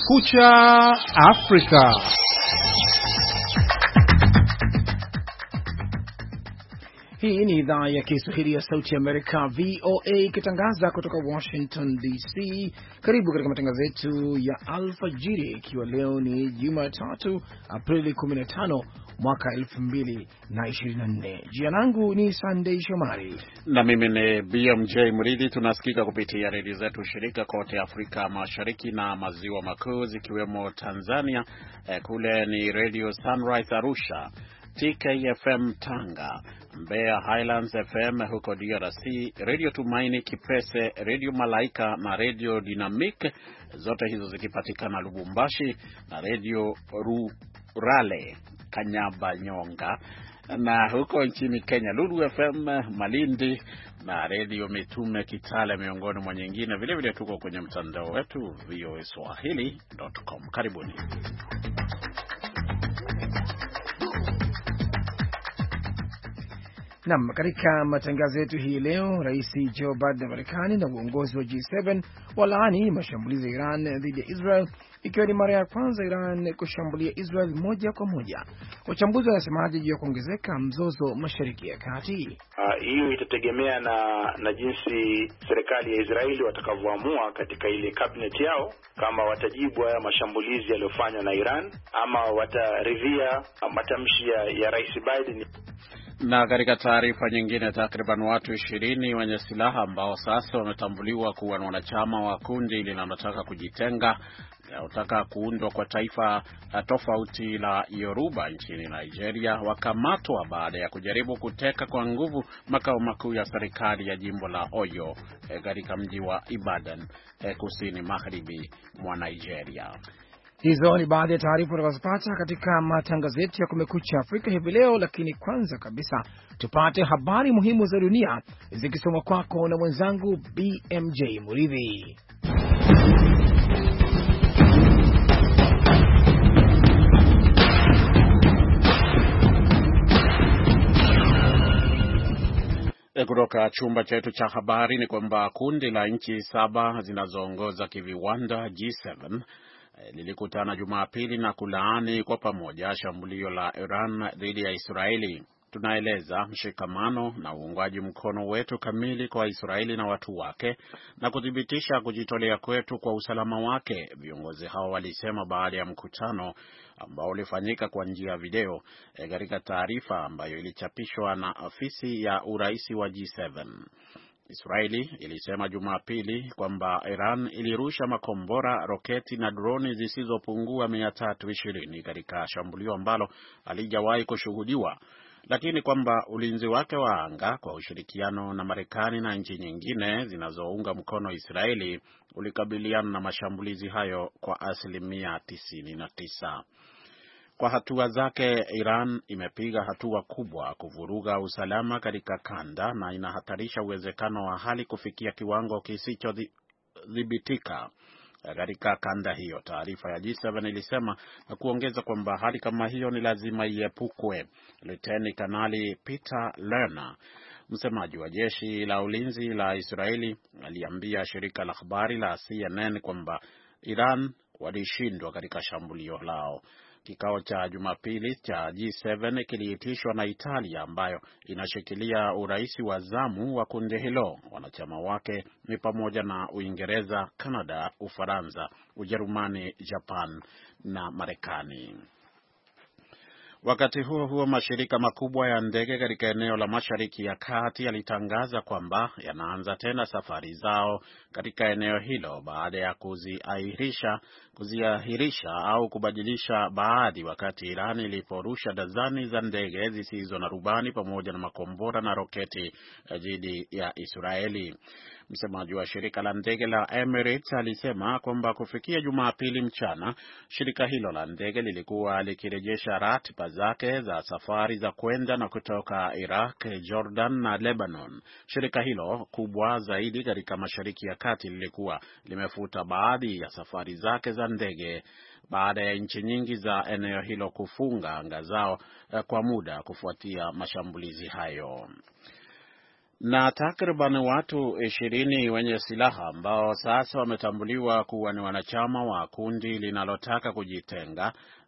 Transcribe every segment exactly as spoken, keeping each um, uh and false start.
Kumekucha Afrika. Hii ni idhaa ya Kiswahili ya Sauti ya Amerika, V O A, ikitangaza kutoka Washington D C. Karibu katika matangazo yetu ya alfajiri, ikiwa leo ni Jumatatu, Aprili kumi na tano, mwaka elfu mbili na ishirini na nne. Jina langu ni Sunday Shomari na mimi ni B M J Mridhi. Tunasikika kupitia redio zetu shirika kote Afrika Mashariki na Maziwa Makuu, zikiwemo Tanzania. Eh, kule ni Radio Sunrise Arusha, T K F M Tanga, Mbeya Highlands F M huko D R C, Radio Tumaini Kipese, Radio Malaika na Radio Dynamic, zote hizo zikipatikana Lubumbashi, na Radio Rurale Kanyabanyonga, na huko nchini Kenya Lulu F M Malindi na Radio Mitume Kitale, miongoni mwa nyingine. Vile vile tuko kwenye mtandao wetu v o a swahili dot com. Karibuni. Naam, katika matangazo yetu hii leo, Rais Joe Biden wa Marekani na uongozi wa G saba walaani mashambulizi ya Iran dhidi ya Israel, ikiwa ni mara ya kwanza Iran kushambulia Israel moja kwa moja. Wachambuzi wanasemaje juu ya kuongezeka mzozo Mashariki ya Kati? Hiyo uh, itategemea na na jinsi serikali ya Israeli watakavyoamua katika ile cabinet yao, kama watajibu haya mashambulizi yaliyofanywa na Iran ama wataridhia matamshi ya, ya Rais Biden. Na katika taarifa nyingine, takriban watu ishirini wenye silaha ambao sasa wametambuliwa kuwa na wanachama wa kundi linalotaka kujitenga, linalotaka kuundwa kwa taifa tofauti la Yoruba nchini Nigeria, wakamatwa baada ya kujaribu kuteka kwa nguvu makao makuu ya serikali ya jimbo la Oyo katika mji wa Ibadan, kusini magharibi mwa Nigeria. Hizo ni baadhi ya taarifa tunazopata katika matangazo yetu ya Kumekucha Afrika hivi leo, lakini kwanza kabisa tupate habari muhimu za dunia zikisomwa kwako na mwenzangu B M J Mridhi. Kutoka chumba chetu cha habari ni kwamba kundi la nchi saba zinazoongoza kiviwanda G saba lilikutana Jumapili na kulaani kwa pamoja shambulio la Iran dhidi ya Israeli. Tunaeleza mshikamano na uungwaji mkono wetu kamili kwa Israeli na watu wake na kuthibitisha kujitolea kwetu kwa usalama wake, viongozi hao walisema baada ya mkutano ambao ulifanyika kwa njia ya video katika taarifa ambayo ilichapishwa na afisi ya uraisi wa G saba. Israeli ilisema Jumapili kwamba Iran ilirusha makombora, roketi na droni zisizopungua mia tatu ishirini katika shambulio ambalo halijawahi kushuhudiwa, lakini kwamba ulinzi wake wa anga kwa ushirikiano na Marekani na nchi nyingine zinazounga mkono Israeli ulikabiliana na mashambulizi hayo kwa asilimia tisini na tisa. Kwa hatua zake, Iran imepiga hatua kubwa kuvuruga usalama katika kanda na inahatarisha uwezekano wa hali kufikia kiwango kisichodhibitika katika kanda hiyo, taarifa ya G saba ilisema, na kuongeza kwamba hali kama hiyo ni lazima iepukwe. Luteni Kanali Peter Lerner, msemaji wa jeshi la ulinzi la Israeli, aliambia shirika la habari la C N N kwamba Iran walishindwa katika shambulio lao. Kikao cha Jumapili cha G saba kiliitishwa na Italia ambayo inashikilia uraisi wa zamu wa kundi hilo. Wanachama wake ni pamoja na Uingereza, Canada, Ufaransa, Ujerumani, Japan na Marekani. Wakati huo huo, mashirika makubwa ya ndege katika eneo la Mashariki ya Kati yalitangaza kwamba yanaanza tena safari zao katika eneo hilo baada ya kuziahirisha kuziahirisha au kubadilisha baadhi, wakati Iran iliporusha dazani za ndege zisizo na rubani pamoja na makombora na roketi dhidi ya Israeli. Msemaji wa shirika la ndege la Emirates alisema kwamba kufikia Jumapili mchana, shirika hilo la ndege lilikuwa likirejesha ratiba zake za safari za kwenda na kutoka Iraq, Jordan na Lebanon. Shirika hilo kubwa zaidi katika Mashariki ya Kati lilikuwa limefuta baadhi ya safari zake za ndege baada ya nchi nyingi za eneo hilo kufunga anga zao kwa muda kufuatia mashambulizi hayo. Na takriban watu ishirini wenye silaha ambao sasa wametambuliwa kuwa ni wanachama wa kundi linalotaka kujitenga,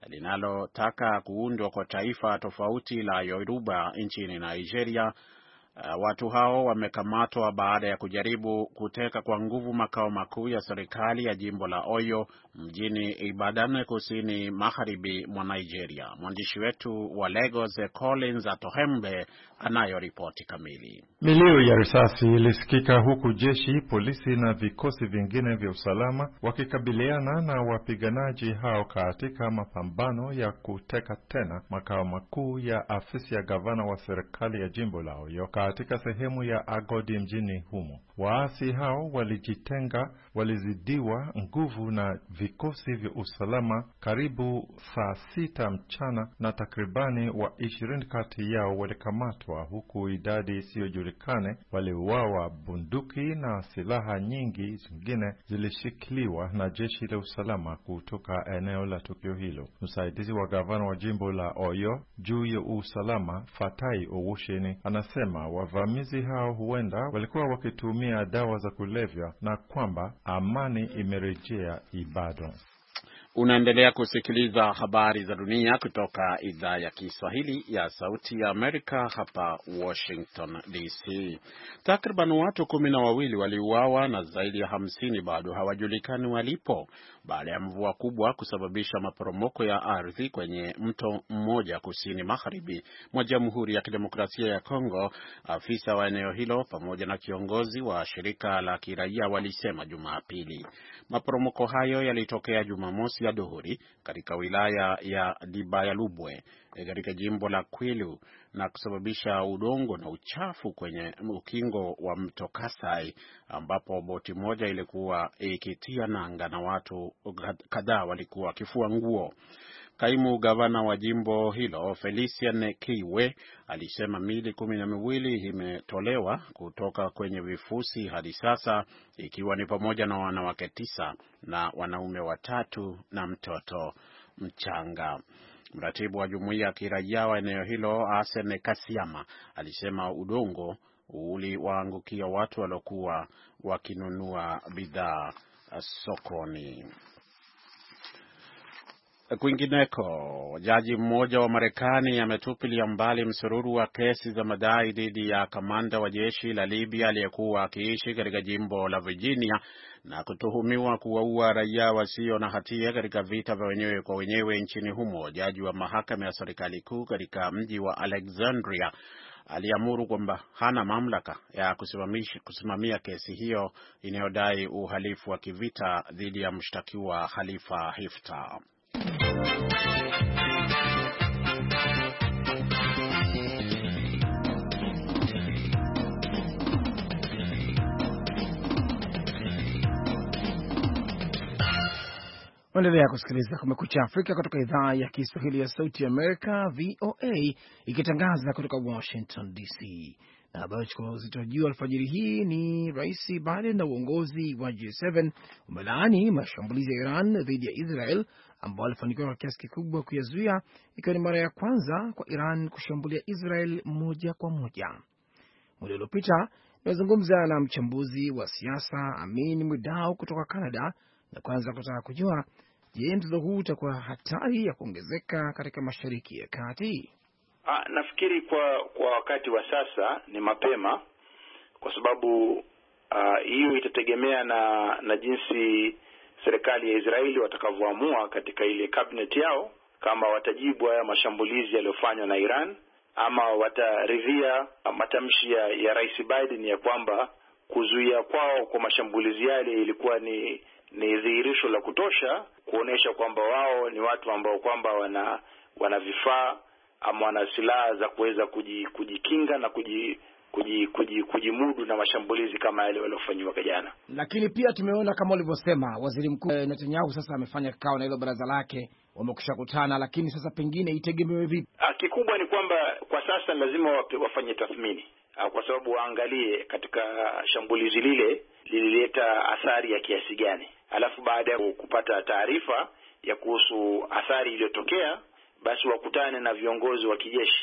linalotaka kuundwa kwa taifa tofauti la Yoruba nchini Nigeria. Uh, watu hao wamekamatwa baada ya kujaribu kuteka kwa nguvu makao makuu ya serikali ya jimbo la Oyo mjini Ibadan, kusini magharibi mwa Nigeria. Mwandishi wetu wa Lagos Collins Atohembe anayo ripoti kamili. Milio ya risasi ilisikika huku jeshi, polisi na vikosi vingine vya usalama wakikabiliana na wapiganaji hao katika mapambano ya kuteka tena makao makuu ya afisi ya gavana wa serikali ya jimbo la Oyo katika sehemu ya Agodi mjini humo. Waasi hao walijitenga, walizidiwa nguvu na vikosi vya usalama karibu saa sita mchana, na takribani wa ishirini kati yao walikamatwa, huku idadi isiyojulikane waliuawa. Bunduki na silaha nyingi zingine zilishikiliwa na jeshi la usalama kutoka eneo la tukio hilo. Msaidizi wa gavana wa jimbo la Oyo juu ya usalama, Fatai Owusheni, anasema wavamizi hao huenda walikuwa wakitumia dawa za kulevya na kwamba amani imerejea Ibadan. Unaendelea kusikiliza habari za dunia kutoka idhaa ya Kiswahili ya Sauti ya Amerika hapa Washington D C. Takriban watu kumi na wawili waliuawa na zaidi ya hamsini bado hawajulikani walipo baada ya mvua kubwa kusababisha maporomoko ya ardhi kwenye mto mmoja kusini magharibi mwa Jamhuri ya Kidemokrasia ya Kongo. Afisa wa eneo hilo pamoja na kiongozi wa shirika la kiraia walisema Jumapili. Maporomoko hayo yalitokea Jumamosi ya dhuhuri katika wilaya ya Dibayalubwe katika jimbo la Kwilu na kusababisha udongo na uchafu kwenye ukingo wa mto Kasai, ambapo boti moja ilikuwa ikitia nanga na watu kadhaa walikuwa wakifua nguo. Kaimu gavana wa jimbo hilo Felician Kiwe alisema miili kumi na miwili imetolewa kutoka kwenye vifusi hadi sasa, ikiwa ni pamoja na wanawake tisa na wanaume watatu na mtoto mchanga. Mratibu wa jumuiya ya kiraia wa eneo hilo Asen Kasiama alisema udongo uliwaangukia watu waliokuwa wakinunua bidhaa sokoni. Kwingineko, jaji mmoja wa Marekani ametupilia mbali msururu wa kesi za madai dhidi ya kamanda wa jeshi la Libya aliyekuwa akiishi katika jimbo la Virginia na kutuhumiwa kuwaua raia wasio na hatia katika vita vya wenyewe kwa wenyewe nchini humo. Jaji wa mahakama ya serikali kuu katika mji wa Alexandria aliamuru kwamba hana mamlaka ya kusimamisha kusimamia kesi hiyo inayodai uhalifu wa kivita dhidi ya mshtakiwa Khalifa Haftar. Endelea kusikiliza Kumekucha Afrika kutoka idhaa ya Kiswahili ya Sauti ya Amerika, V O A, ikitangaza kutoka Washington D C. Na habari chukua uzito juu alfajiri hii ni Rais Biden na uongozi wa G saba umelaani mashambulizi ya Iran dhidi ya Israel ambao walifanikiwa kwa kiasi kikubwa kuyazuia, ikiwa ni mara ya kwanza kwa Iran kushambulia Israel moja kwa moja. Muda uliopita nimezungumza na mchambuzi wa siasa Amin Mwidau kutoka Canada na kwanza kutaka kujua, je, mzozo huu utakuwa hatari ya kuongezeka katika Mashariki ya Kati? Ah, nafikiri kwa kwa wakati wa sasa ni mapema, kwa sababu hiyo uh, itategemea na na jinsi serikali ya Israeli watakavyoamua katika ile cabinet yao, kama watajibu haya mashambulizi yaliyofanywa na Iran ama wataridhia matamshi ya, ya Rais Biden ya kwamba kuzuia kwao kwa mashambulizi yale ilikuwa ni ni dhihirisho la kutosha kuonesha kwamba wao ni watu ambao kwamba wana wana vifaa ama wana silaha za kuweza kujikinga na kuji kuji, kuji, kujimudu na mashambulizi kama yale waliofanywa jana. Lakini pia tumeona kama ulivyosema, Waziri Mkuu Netanyahu sasa amefanya kikao na hilo baraza lake, wamekushakutana, lakini sasa pengine itegemewe vipi? Kikubwa ni kwamba kwa sasa lazima wafanye tathmini, kwa sababu waangalie katika shambulizi lile lilileta athari ya kiasi gani. Alafu baada ya kupata taarifa ya kuhusu athari iliyotokea, basi wakutane na viongozi wa kijeshi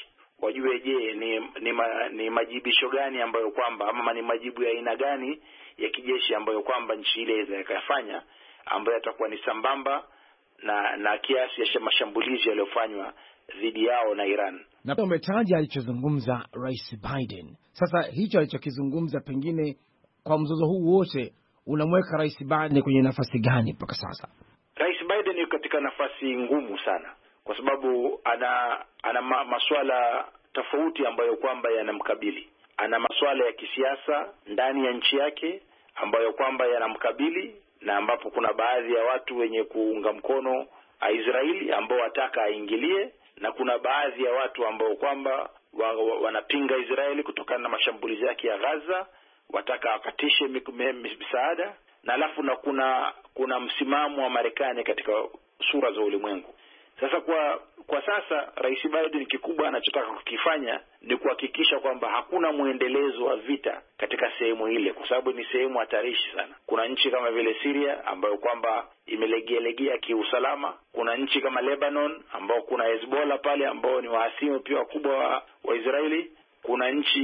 wajue je ni ni, ma, ni majibisho gani ambayo kwamba ama ni majibu ya aina gani ya kijeshi ambayo kwamba nchi ile inaweza ikafanya, ambayo yatakuwa ni sambamba na na kiasi ya mashambulizi yaliyofanywa dhidi yao na Iran. Na umetaja alichozungumza Rais Biden. Sasa hicho alichokizungumza, pengine kwa mzozo huu wote unamweka Rais Biden kwenye nafasi gani mpaka sasa? Rais Biden yuko katika nafasi ngumu sana, kwa sababu ana ana ma, masuala tofauti ambayo kwamba yanamkabili. Ana masuala ya kisiasa ndani ya nchi yake ambayo kwamba yanamkabili, na ambapo kuna baadhi ya watu wenye kuunga mkono Israeli ambao wataka aingilie, na kuna baadhi ya watu ambao kwamba wa, wa, wanapinga Israeli kutokana na mashambulizi yake ya Gaza, wataka akatishe misaada, na alafu na kuna kuna msimamo wa Marekani katika sura za ulimwengu. Sasa kwa kwa sasa Rais Biden kikubwa anachotaka kukifanya ni kuhakikisha kwamba hakuna muendelezo wa vita katika sehemu ile, kwa sababu ni sehemu hatarishi sana. Kuna nchi kama vile Syria ambayo kwamba imelegealegea kiusalama. Kuna nchi kama Lebanon ambao kuna Hezbollah pale ambao ni wahasimu pia wakubwa wa, wa Israeli. Kuna nchi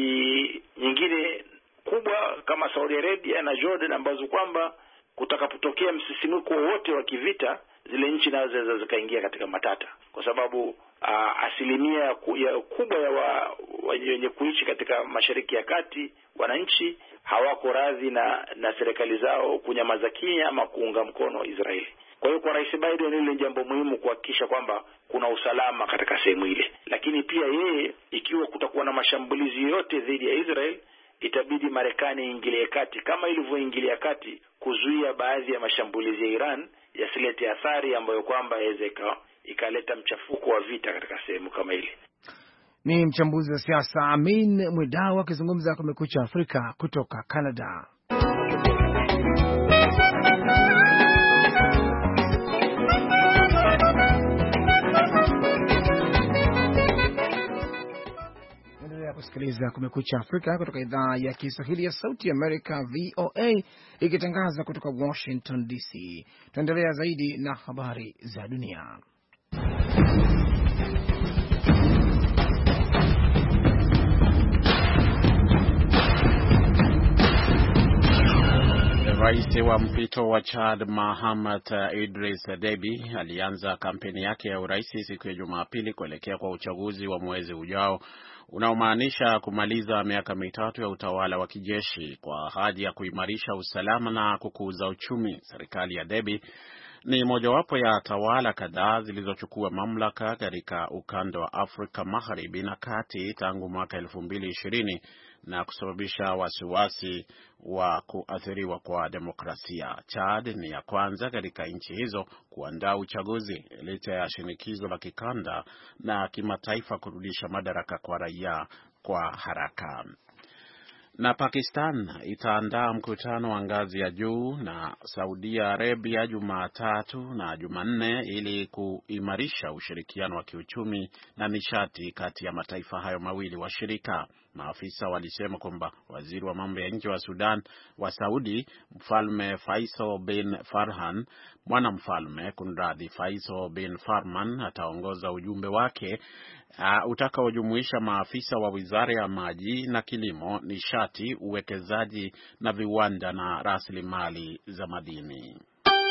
nyingine kubwa kama Saudi Arabia na Jordan ambazo kwamba kutakapotokea msisimuko wote wa kivita, zile nchi nazo zinaweza zikaingia katika matata, kwa sababu uh, asilimia ya kubwa ya wa, wenye kuishi katika Mashariki ya Kati, wananchi hawako radhi na na serikali zao kunyamaza kimya ama kuunga mkono Israeli. Kwa hiyo kwa Rais Biden ile jambo muhimu kuhakikisha kwamba kuna usalama katika sehemu ile, lakini pia yeye, ikiwa kutakuwa na mashambulizi yote dhidi ya Israel, itabidi Marekani iingilie kati kama ilivyoingilia kati kuzuia baadhi ya mashambulizi ya Iran yasilete athari ambayo kwamba yaweze ikaleta mchafuko wa vita katika sehemu kama ile. Ni mchambuzi wa siasa Amin Mwidau akizungumza Kumekucha Afrika kutoka Canada. Kusikiliza Kumekucha Afrika kutoka idhaa ya Kiswahili ya Sauti ya Amerika V O A ikitangaza kutoka Washington D C. Tuendelea zaidi na habari za dunia. Rais wa mpito wa Chad Mahamat Idris Deby alianza kampeni yake ya urais siku ya Jumapili kuelekea kwa uchaguzi wa mwezi ujao unaomaanisha kumaliza miaka mitatu ya utawala wa kijeshi kwa ahadi ya kuimarisha usalama na kukuza uchumi. Serikali ya Deby ni mojawapo ya tawala kadhaa zilizochukua mamlaka katika ukanda wa Afrika Magharibi na Kati tangu mwaka elfu mbili ishirini na kusababisha wasiwasi wa kuathiriwa kwa demokrasia. Chad ni ya kwanza katika nchi hizo kuandaa uchaguzi licha ya shinikizo la kikanda na kimataifa kurudisha madaraka kwa raia kwa haraka. Na Pakistan itaandaa mkutano wa ngazi ya juu na Saudi Arabia Jumatatu na Jumanne ili kuimarisha ushirikiano wa kiuchumi na nishati kati ya mataifa hayo mawili washirika. Maafisa walisema kwamba waziri wa mambo ya nje wa Sudan wa Saudi, Mfalme Faisal bin Farhan, mwana mfalme kunradhi Faisal bin Farman, ataongoza ujumbe wake uh, utakaojumuisha maafisa wa wizara ya maji na kilimo, nishati, uwekezaji na viwanda na rasilimali za madini.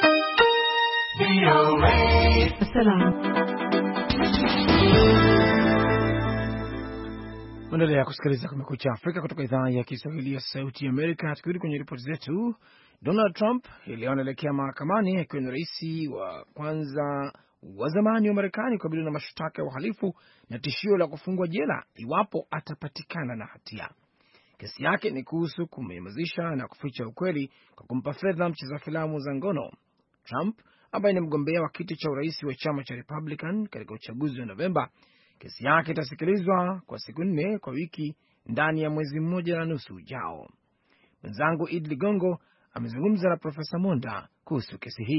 Mwendelea kusikiliza Kumekucha Afrika kutoka idhaa ya Kiswahili ya Sauti ya Amerika. Tukirudi kwenye ripoti zetu, Donald Trump leo anaelekea mahakamani akiwa ni rais wa kwanza wa zamani wa Marekani kukabiliwa na mashtaka ya uhalifu na tishio la kufungwa jela iwapo atapatikana na hatia. Kesi yake ni kuhusu kumemazisha na kuficha ukweli kwa kumpa fedha mcheza filamu za ngono. Trump ambaye ni mgombea wa kiti cha urais wa chama cha Republican katika uchaguzi wa Novemba, kesi yake itasikilizwa kwa siku nne kwa wiki ndani ya mwezi mmoja na nusu ujao. Mwenzangu Id Ligongo amezungumza na Profesa Monda kuhusu kesi hii.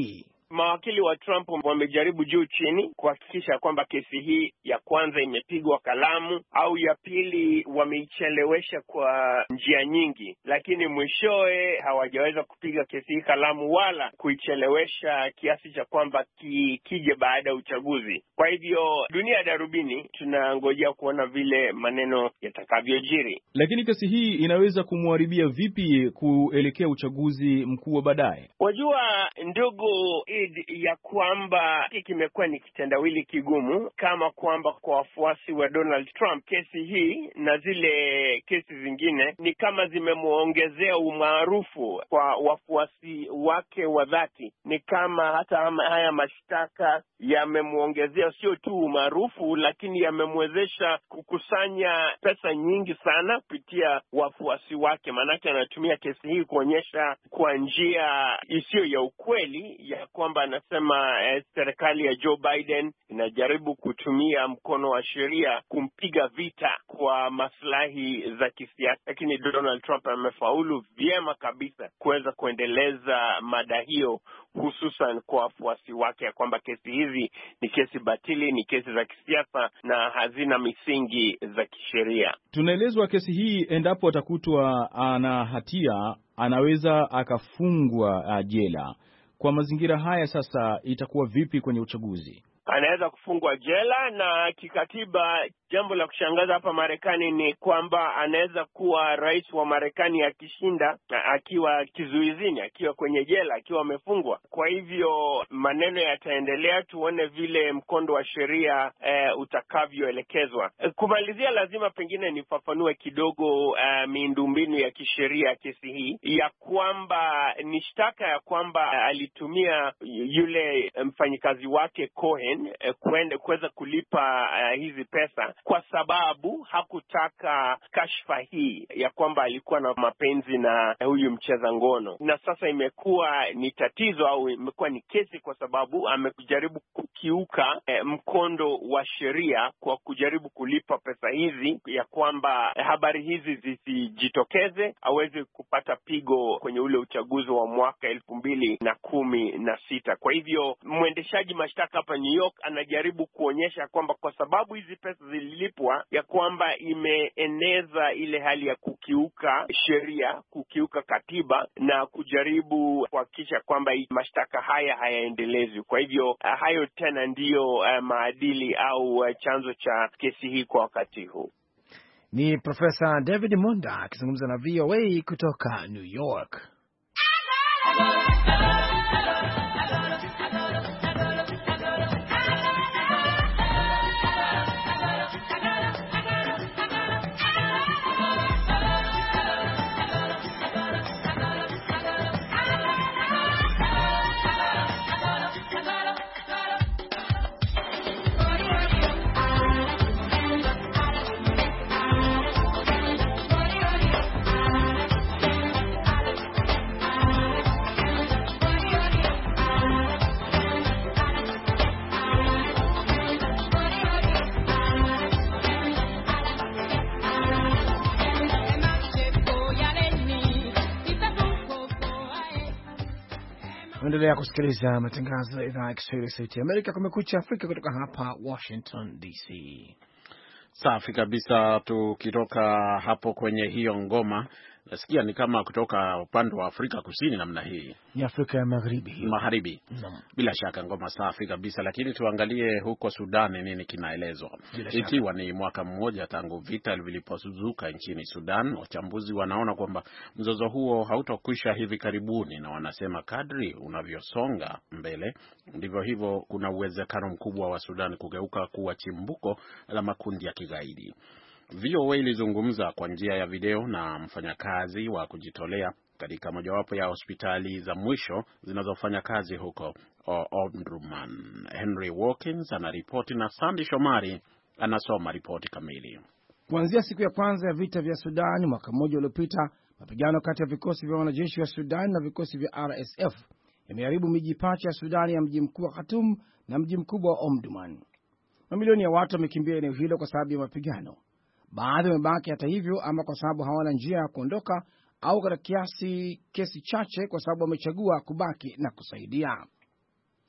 mawakili wa Trump wamejaribu juu chini kuhakikisha kwamba kesi hii ya kwanza imepigwa kalamu, au ya pili wameichelewesha kwa njia nyingi, lakini mwishowe hawajaweza kupiga kesi hii kalamu wala kuichelewesha kiasi cha kwamba ki, kije baada ya uchaguzi. Kwa hivyo dunia ya darubini, tunangojea kuona vile maneno yatakavyojiri. Lakini kesi hii inaweza kumharibia vipi kuelekea uchaguzi mkuu wa baadaye? Wajua ndugu Id, ya kwamba hiki kimekuwa ni kitendawili kigumu, kama kwamba kwa wafuasi wa Donald Trump kesi hii na zile kesi zingine ni kama zimemuongezea umaarufu kwa wafuasi wake wa dhati. Ni kama hata haya mashtaka yamemuongezea sio tu umaarufu, lakini yamemwezesha kukusanya pesa nyingi sana kupitia wafuasi wake. Maanake anatumia kesi hii kuonyesha kwa njia isiyo ya ukweli ya kwamba anasema eh, serikali ya Joe Biden inajaribu kutumia mkono wa sheria kumpiga vita kwa maslahi za kisiasa, lakini Donald Trump amefaulu vyema kabisa kuweza kuendeleza mada hiyo, hususan kwa wafuasi wake, ya kwamba kesi hizi ni kesi batili, ni kesi za kisiasa na hazina misingi za kisheria. Tunaelezwa kesi hii, endapo atakutwa ana hatia, anaweza akafungwa jela. Kwa mazingira haya sasa, itakuwa vipi kwenye uchaguzi? Anaweza kufungwa jela, na kikatiba jambo la kushangaza hapa Marekani ni kwamba anaweza kuwa rais wa Marekani akishinda akiwa kizuizini, akiwa kwenye jela, akiwa amefungwa. Kwa hivyo maneno yataendelea, tuone vile mkondo wa sheria e, utakavyoelekezwa. E, kumalizia lazima pengine nifafanue kidogo e, miundombinu ya kisheria kesi hii, ya kwamba ni shtaka ya kwamba alitumia yule mfanyikazi wake Cohen e, kuende kuweza kulipa e, hizi pesa kwa sababu hakutaka kashfa hii ya kwamba alikuwa na mapenzi na huyu mcheza ngono. Na sasa imekuwa ni tatizo, au imekuwa ni kesi kwa sababu amejaribu kukiuka eh, mkondo wa sheria kwa kujaribu kulipa pesa hizi, ya kwamba habari hizi zisijitokeze, aweze kupata pigo kwenye ule uchaguzi wa mwaka elfu mbili na kumi na sita. Kwa hivyo mwendeshaji mashtaka hapa New York anajaribu kuonyesha kwamba kwa sababu hizi pesa zililipwa, ya kwamba imeeneza ile hali ya kukiuka sheria, kukiuka katiba, na kujaribu kuhakikisha kwamba mashtaka haya hayaendelezwi. Kwa hivyo uh, hayo tena ndiyo uh, maadili au uh, chanzo cha kesi hii kwa wakati huu. Ni Profesa David Monda akizungumza na V O A kutoka New York. Endelea kusikiliza matangazo ya idhaa ya Kiswahili ya Sauti ya Amerika, Kumekucha Afrika, kutoka hapa Washington D C. Safi kabisa. Tukitoka hapo kwenye hiyo ngoma, nasikia ni kama kutoka upande wa Afrika Kusini namna hii. Ni Afrika ya Magharibi hiyo. Magharibi. No. Bila Bila shaka ngoma safi kabisa, lakini tuangalie huko Sudan nini kinaelezwa. Ikiwa ni mwaka mmoja tangu vita vilipozuka nchini Sudan, wachambuzi wanaona kwamba mzozo huo hautokwisha hivi karibuni, na wanasema kadri unavyosonga mbele ndivyo hivyo kuna uwezekano mkubwa wa Sudan kugeuka kuwa chimbuko la makundi ya kigaidi. V O A ilizungumza kwa njia ya video na mfanyakazi wa kujitolea katika mojawapo ya hospitali za mwisho zinazofanya kazi huko Omdurman. Henry Walkins anaripoti na Sandy Shomari anasoma ripoti kamili. Kuanzia siku ya kwanza ya vita vya Sudan mwaka mmoja uliopita, mapigano kati ya vikosi vya wanajeshi wa Sudan na vikosi vya R S F yameharibu miji pacha ya Sudan ya mji mkuu wa Khartoum na mji mkubwa wa Omdurman. Mamilioni ya watu wamekimbia eneo hilo kwa sababu ya mapigano. Baadhi wamebaki hata hivyo, ama kwa sababu hawana njia ya kuondoka, au katika kiasi kesi chache kwa sababu wamechagua kubaki na kusaidia.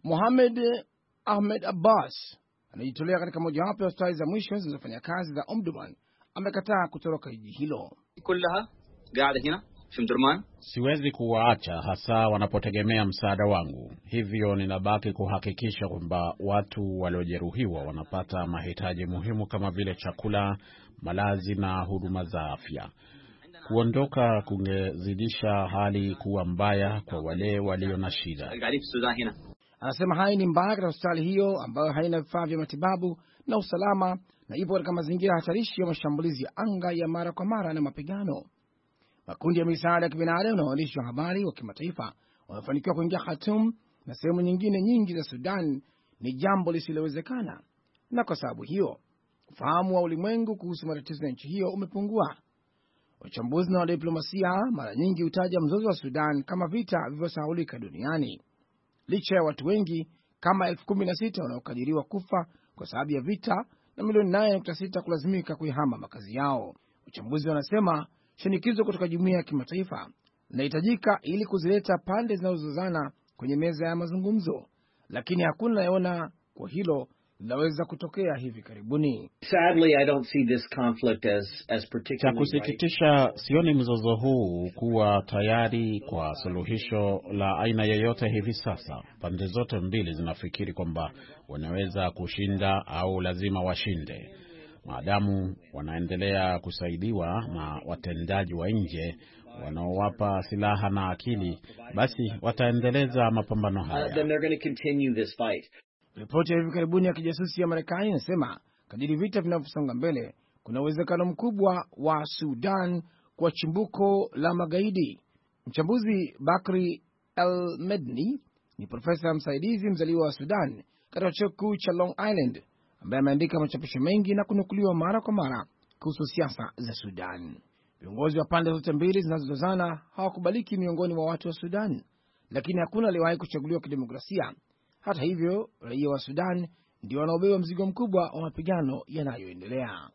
Mohamed Ahmed Abbas anajitolea katika mojawapo ya hospitali za mwisho zinazofanya kazi za Omdurman amekataa kutoroka jiji hilo. Kullaha gaada hina fi Omdurman, siwezi kuwaacha hasa wanapotegemea msaada wangu. Hivyo ninabaki kuhakikisha kwamba watu waliojeruhiwa wanapata mahitaji muhimu kama vile chakula, malazi na huduma za afya. Kuondoka kungezidisha hali kuwa mbaya kwa wale walio na shida. Anasema hali ni mbaya katika hospitali hiyo ambayo haina vifaa vya matibabu na usalama na ipo katika mazingira hatarishi ya mashambulizi ya anga ya mara kwa mara na mapigano. Makundi ya misaada ya kibinadamu na waandishi wa habari wa kimataifa wamefanikiwa kuingia Khartoum na sehemu nyingine nyingi za Sudan ni jambo lisilowezekana, na kwa sababu hiyo ufahamu wa ulimwengu kuhusu matatizo ya nchi hiyo umepungua. Wachambuzi na wadiplomasia mara nyingi hutaja mzozo wa Sudan kama vita vilivyosahaulika duniani, licha ya watu wengi kama elfu kumi na sita wanaokadiriwa kufa kwa sababu ya vita na milioni nane nukta sita kulazimika kuihama makazi yao. Wachambuzi wanasema shinikizo kutoka jumuiya ya kimataifa linahitajika ili kuzileta pande zinazozozana kwenye meza ya mazungumzo, lakini hakuna anayeona kwa hilo linaweza kutokea hivi karibuni. Sadly, I don't see this conflict as as particularly. Cha kusikitisha, sioni mzozo huu kuwa tayari kwa suluhisho la aina yoyote hivi sasa. Pande zote mbili zinafikiri kwamba wanaweza kushinda au lazima washinde. Maadamu wanaendelea kusaidiwa na watendaji wa nje wanaowapa silaha na akili, basi wataendeleza mapambano haya. Uh, then they're going to continue this fight. Ripoti ya hivi karibuni ya kijasusi ya Marekani inasema kadiri vita vinavyosonga mbele, kuna uwezekano mkubwa wa Sudan kwa chimbuko la magaidi. Mchambuzi Bakri El-Medni ni profesa msaidizi mzaliwa wa Sudan katika chuo kikuu cha Long Island, ambaye ameandika machapisho mengi na kunukuliwa mara kwa mara kuhusu siasa za Sudan. Viongozi wa pande zote mbili zinazozozana hawakubaliki miongoni mwa watu wa Sudan, lakini hakuna aliyewahi kuchaguliwa kidemokrasia. Hata hivyo, raia wa Sudan ndio wanaobeba mzigo mkubwa wa mapigano yanayoendelea.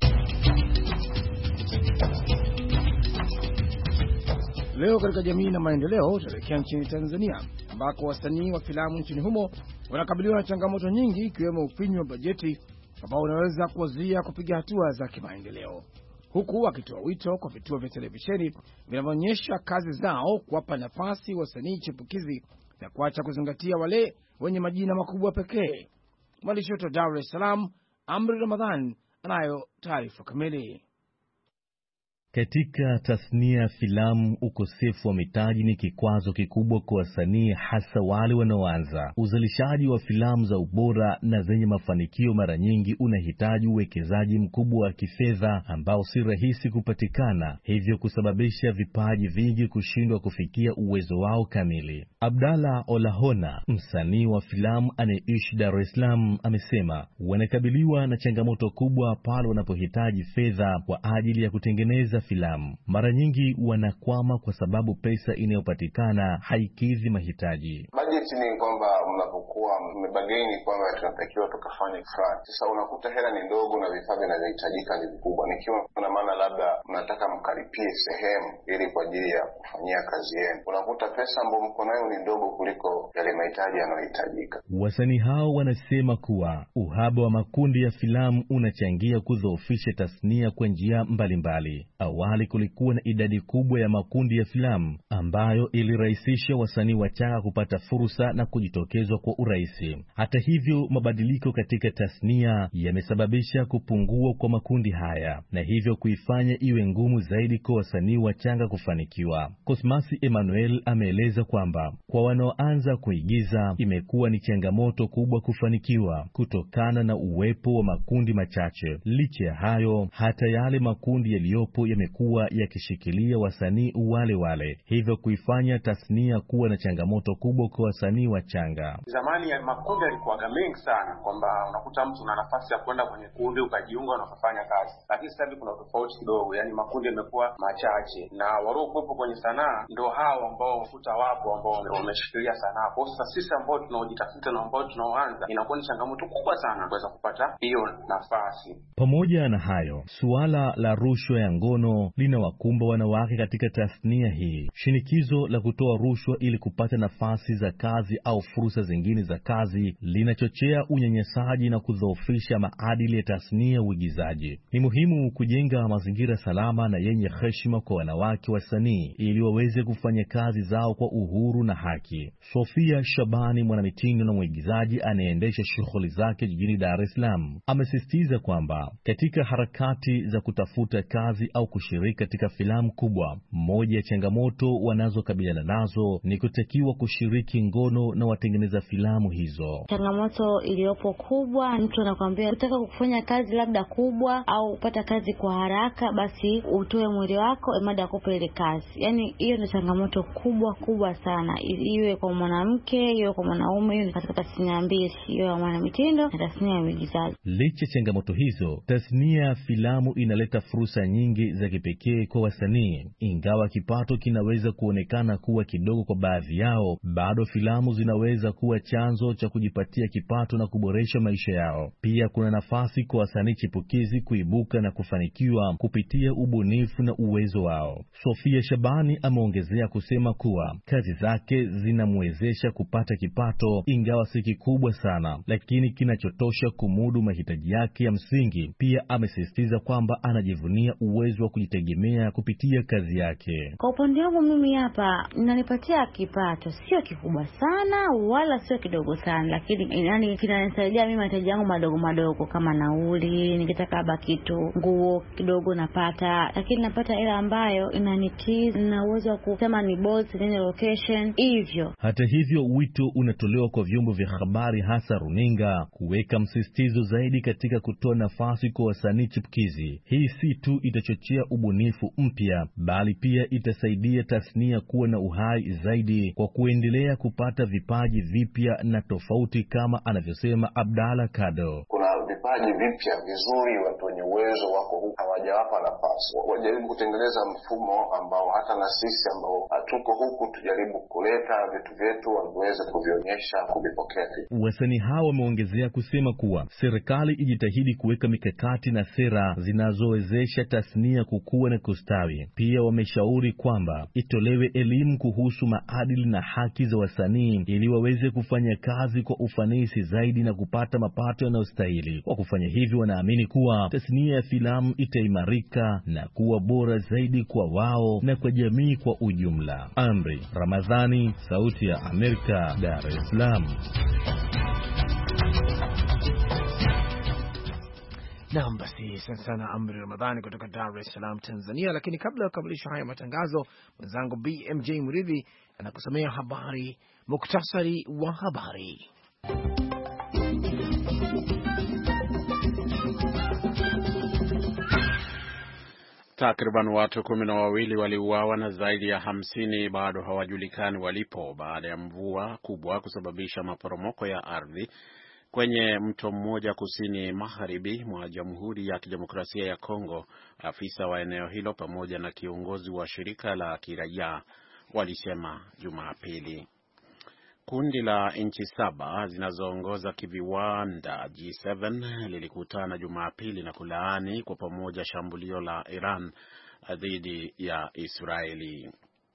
Leo katika jamii na maendeleo, tuelekea nchini Tanzania ambako wasanii wa filamu nchini humo wanakabiliwa na changamoto nyingi, ikiwemo ufinyu wa bajeti ambao unaweza kuwazuia kupiga hatua za kimaendeleo, huku wakitoa wito kwa vituo vya televisheni vinavyoonyesha kazi zao kuwapa nafasi wasanii chipukizi na kuacha kuzingatia wale wenye majina makubwa pekee. Mwandishi wetu Dar es Salaam, Amri Ramadhan, anayo taarifa kamili. Katika tasnia ya filamu, ukosefu wa mitaji ni kikwazo kikubwa kwa wasanii, hasa wale wanaoanza. Uzalishaji wa filamu za ubora na zenye mafanikio mara nyingi unahitaji uwekezaji mkubwa wa kifedha ambao si rahisi kupatikana, hivyo kusababisha vipaji vingi kushindwa kufikia uwezo wao kamili. Abdalla Olahona, msanii wa filamu anayeishi Dar es Salaam, amesema wanakabiliwa na changamoto kubwa pale wanapohitaji fedha kwa ajili ya kutengeneza filamu. Mara nyingi wanakwama kwa sababu pesa inayopatikana haikidhi mahitaji. Bajeti ni kwamba mnapokuwa mmebageni kwamba tunatakiwa tukafanye fulani, sasa unakuta hela ni ndogo na vifaa vinavyohitajika ni vikubwa, nikiwa na maana labda mnataka mkalipie sehemu ili kwa ajili ya kufanyia kazi yenu, unakuta pesa ambayo mko nayo ni ndogo kuliko yale mahitaji yanayohitajika. Wasanii hao wanasema kuwa uhaba wa makundi ya filamu unachangia kudhoofisha tasnia kwa njia mbalimbali. Awali kulikuwa na idadi kubwa ya makundi ya filamu ambayo ilirahisisha wasanii wachanga kupata fursa na kujitokezwa kwa urahisi. Hata hivyo, mabadiliko katika tasnia yamesababisha kupungua kwa makundi haya na hivyo kuifanya iwe ngumu zaidi kwa wasanii wachanga kufanikiwa. Cosmas Emmanuel ameeleza kwamba kwa wanaoanza kuigiza imekuwa ni changamoto kubwa kufanikiwa kutokana na uwepo wa makundi machache. Licha ya hayo, hata yale makundi yaliyopo yamekuwa yakishikilia wasanii wale wale, hivyo kuifanya tasnia kuwa na changamoto kubwa kwa wasanii wachanga. Zamani ya makundi yalikuwa mengi sana, kwamba unakuta mtu una nafasi ya kwenda kwenye kundi ukajiunga na kufanya kazi, lakini sasa hivi kuna tofauti kidogo. Yani makundi yamekuwa machache, na waliokuwepo kwenye sanaa ndo hao ambao wakuta wapo ambao wameshikilia sanaa. Kwa sasa sisi ambao tunaojitafuta na ambao tunaoanza, inakuwa ni changamoto kubwa sana kuweza kupata hiyo nafasi. Pamoja na hayo, suala la rushwa ya ngono linawakumba wanawake katika tasnia hii. Shinikizo la kutoa rushwa ili kupata nafasi za kazi au fursa zingine za kazi linachochea unyanyasaji na kudhoofisha maadili ya tasnia ya uigizaji. Ni muhimu kujenga mazingira salama na yenye heshima kwa wanawake wasanii ili waweze kufanya kazi zao kwa uhuru na haki. Sofia Shabani, mwanamitindo na mwigizaji anayeendesha shughuli zake jijini Dar es Salaam, amesisitiza kwamba katika harakati za kutafuta kazi au kushiriki katika filamu kubwa, moja ya changamoto wanazokabiliana nazo ni kutakiwa kushiriki ngono na watengeneza filamu hizo. Changamoto iliyopo kubwa, mtu anakuambia unataka kufanya kazi labda kubwa au kupata kazi kwa haraka, basi utoe mwili wako emada akupe ile kazi. Yaani hiyo ni changamoto kubwa kubwa sana, iwe kwa mwanamke iwe kwa mwanaume, hiyo ni katika tasnia mbili, hiyo ya mwanamitindo na tasnia ya uigizaji. Licha changamoto hizo, tasnia ya filamu inaleta fursa nyingi za kipekee kwa wasanii. Ingawa kipato kinaweza kuonekana kuwa kidogo kwa baadhi yao, bado filamu zinaweza kuwa chanzo cha kujipatia kipato na kuboresha maisha yao. Pia kuna nafasi kwa wasanii chipukizi kuibuka na kufanikiwa kupitia ubunifu na uwezo wao. Sofia Shabani ameongezea kusema kuwa kazi zake zinamwezesha kupata kipato, ingawa si kikubwa sana, lakini kinachotosha kumudu mahitaji yake ya msingi. Pia amesisitiza kwamba anajivunia uwezo wa kujitegemea kupitia kazi yake. Kwa upande wangu mimi hapa ninanipatia kipato, sio kikubwa sana wala sio kidogo sana, lakini yani kinanisaidia mimi mahitaji yangu madogo madogo kama nauli, nikitaka haba kitu, nguo kidogo napata, lakini napata ile ambayo inanikizi na uwezo wa kusema ni boss nini location hivyo. Hata hivyo, wito unatolewa kwa vyombo vya habari hasa runinga kuweka msisitizo zaidi katika kutoa nafasi kwa wasanii chipukizi. Hii si tu itachochea ubunifu mpya, bali pia itasaidia tasnia kuwa na uhai zaidi kwa kuendelea kupata vipaji vipya na tofauti, kama anavyosema Abdalla Kado. Kuna vipaji vipya vizuri, watu wenye uwezo wako huku hawajawapa nafasi. Wajaribu kutengeneza mfumo ambao hata na sisi ambao hatuko huku tujaribu kuleta vitu vyetu waweze kuvionyesha, kuvipokea. Wasanii hao wameongezea kusema kuwa serikali ijitahidi kuweka mikakati na sera zinazowezesha tasnia kukua na kustawi. Pia wameshauri kwamba itolewe elimu kuhusu maadili na haki za wasanii ili waweze kufanya kazi kwa ufanisi zaidi na kupata mapato yanayostahili. Kwa kufanya hivyo, wanaamini kuwa tasnia ya filamu itaimarika na kuwa bora zaidi kwa wao na kwa jamii kwa ujumla. Amri Ramadhani, Sauti ya Amerika, Dar es Salaam. Naam, basi asante sana Amri Ramadhani kutoka Dar es Salaam, Tanzania. Lakini kabla ya kukamilisha haya matangazo, mwenzangu B M J Mridhi anakusomea habari, muktasari wa habari. Takriban watu kumi na wawili waliuawa na zaidi ya hamsini bado hawajulikani walipo baada ya mvua kubwa kusababisha maporomoko ya ardhi kwenye mto mmoja kusini magharibi mwa Jamhuri ya Kidemokrasia ya Kongo. Afisa wa eneo hilo pamoja na kiongozi wa shirika la kiraia walisema Jumapili. Kundi la nchi saba zinazoongoza kiviwanda G saba lilikutana Jumapili na kulaani kwa pamoja shambulio la Iran dhidi ya Israeli.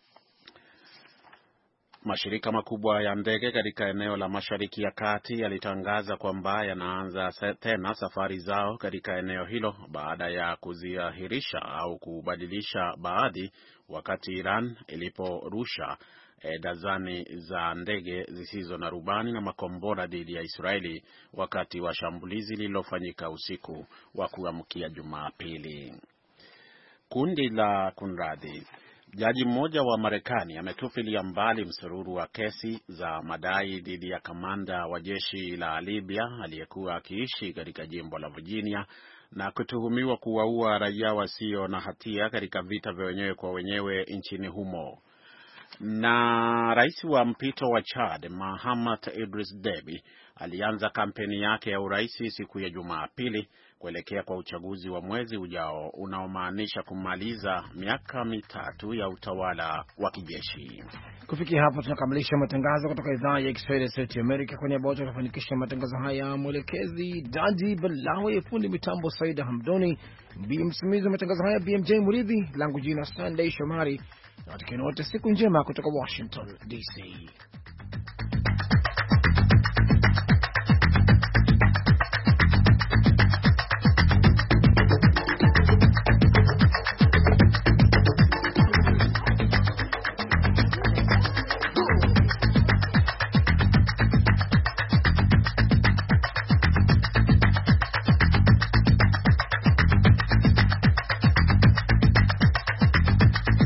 Mashirika makubwa ya ndege katika eneo la Mashariki ya Kati yalitangaza kwamba yanaanza tena safari zao katika eneo hilo baada ya kuziahirisha au kubadilisha baadhi wakati Iran iliporusha E, dazani za ndege zisizo na rubani na makombora dhidi ya Israeli wakati wa shambulizi lililofanyika usiku wa kuamkia Jumapili. Kundi la kunradhi, jaji mmoja wa Marekani ametupilia mbali msururu wa kesi za madai dhidi ya kamanda wa jeshi la Libya aliyekuwa akiishi katika jimbo la Virginia na kutuhumiwa kuwaua raia wasio na hatia katika vita vya wenyewe kwa wenyewe nchini humo. Na rais wa mpito wa Chad Mahamat Idris Deby alianza kampeni yake ya urais siku ya Jumapili kuelekea kwa uchaguzi wa mwezi ujao unaomaanisha kumaliza miaka mitatu ya utawala wa kijeshi. Kufikia hapo tunakamilisha matangazo kutoka idhaa ya Kiswahili ya Sauti ya Amerika. Kwa niaba ya kufanikisha matangazo haya, mwelekezi Dadi Balawe, fundi mitambo Saida Hamdoni, bi msimamizi wa matangazo haya B M J Muridhi, langu jina Sunday Shomari, na watakieni wote siku njema kutoka Washington D C.